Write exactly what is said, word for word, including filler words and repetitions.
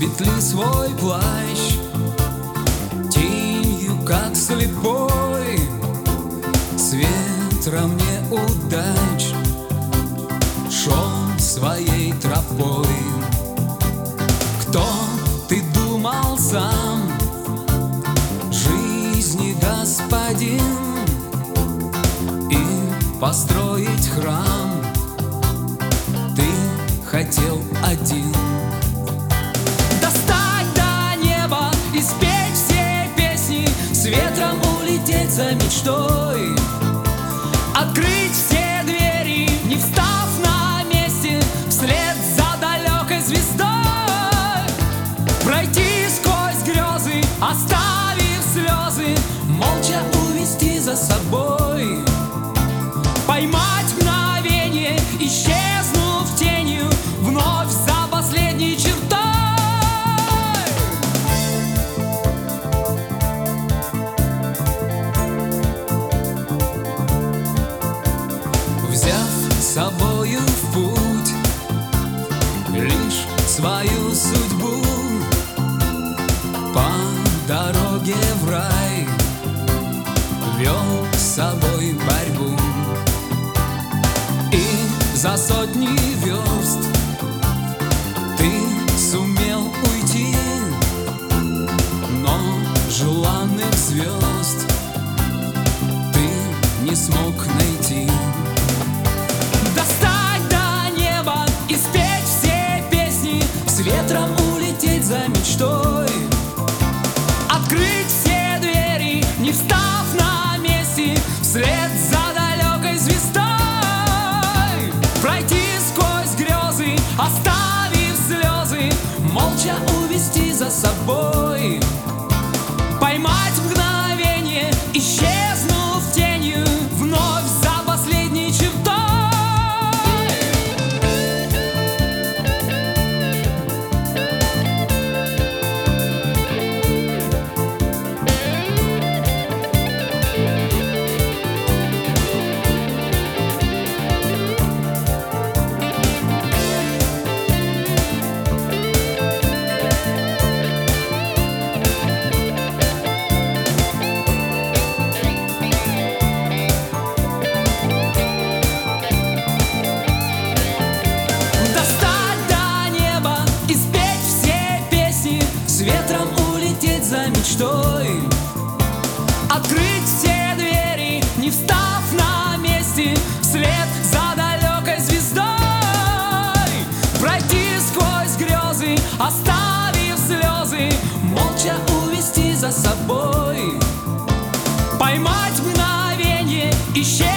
петли свой плащ, тенью, как слепой, с ветром неудач шел своей тропой. Кто ты думал сам, жизни господин, и построить храм ты хотел один. Достать до неба и спеть все песни, с ветром улететь за мечтой, открыть все двери, не встав на месте, вслед за далекой звездой, пройти сквозь грезы, оставив слезы, молча увести за собой, поймать мгновение, исчезнув тенью, вновь за последней чертой. Взяв с собою в путь лишь свою судьбу, по дороге в рай вел с собой борьбу. И за сотни верст ты сумел уйти, но желанных звезд ты не смог найти. Достать до неба и спеть все песни, с ветром улететь за мечтой, открыть все двери, не встав на месте, вслед за далекой звездой, пройти сквозь грезы, оставив слезы, молча увести за собой, поймать мгновение, исчезнув тенью, вновь за последней чертой. Ветром улететь за мечтой, открыть все двери, не встав на месте, вслед за далекой звездой, пройти сквозь грезы, оставив слезы, молча увести за собой, поймать мгновение, исчезнуть